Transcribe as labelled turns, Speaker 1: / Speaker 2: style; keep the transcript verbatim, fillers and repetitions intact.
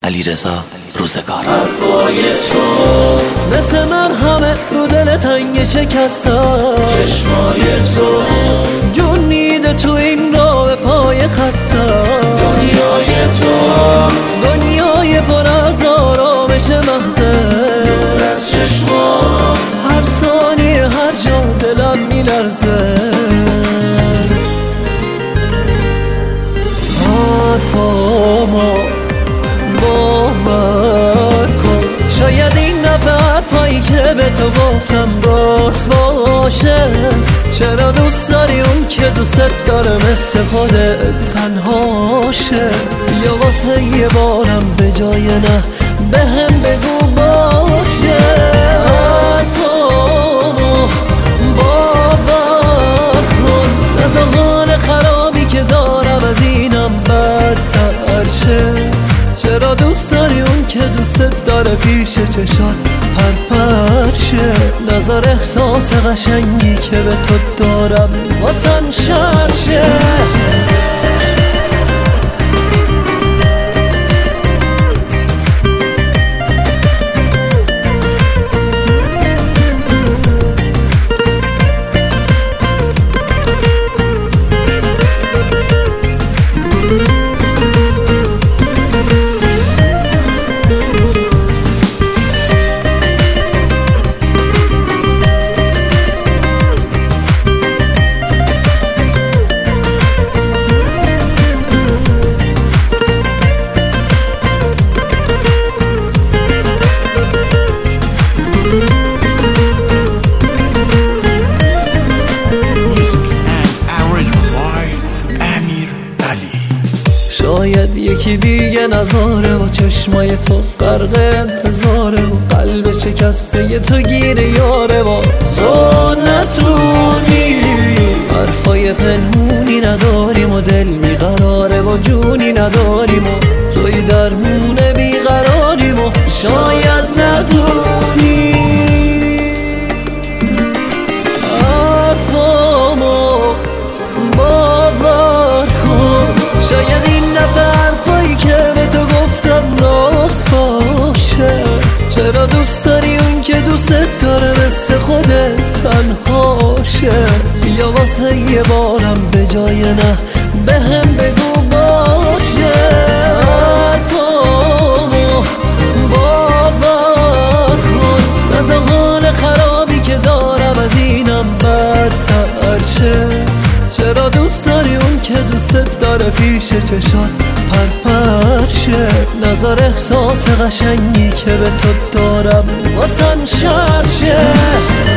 Speaker 1: علیرضا روزگار.
Speaker 2: حرفای تو
Speaker 3: مثل مرهمه رو دل تنگ شکستم،
Speaker 2: چشمای تو
Speaker 3: جون میده تو این راه پای خستم.
Speaker 2: دنیای تو
Speaker 3: دنیای پر از آرامش محضه،
Speaker 2: دور از چشمات
Speaker 3: هر ثانیه هر جا دلم میلرزه. حرفامو باور کن، شاید این نفر حرفایی که به تو گفتم راست باشه. چرا دوست داری اون که دوست داره مثل خودت تنهاشه؟ یا واسه یه بارم به جای نه به هم بگو باشه. حرفامو باور کن، نه تا حال خرابی که دارم از اینم بدتر شه. چرا دوست داری اون که دوست داره پیش چشات پرپر شه؟ نظر احساس قشنگی که به تو دارم واسم شر شه. شاید یکی دیگه نظاره و چشمای تو غرق انتظاره و قلب شکسته ی تو گیر یاره و تو نتونی. حرفای پنهونی نداریم و دل بیقراره و جونی نداریم و توی درمون بیقراریم و شاید ندونی. حرفامو باور کن، شاید این حرفایی که به تو گفتم راست باشه. چرا دوست داری اون که دوست داره مثل خودت تنهاشه؟ یا واسه یه بارم به جای نه به هم بگو باشه. حرفامو باور کن، نه تا حال خرابی که دارم از اینم بدتر شه. چرا دوست داری اون که دوست داره پیش چشات پرپر شه؟ نظر احساس قشنگی که به تو دارم واسم شر شه.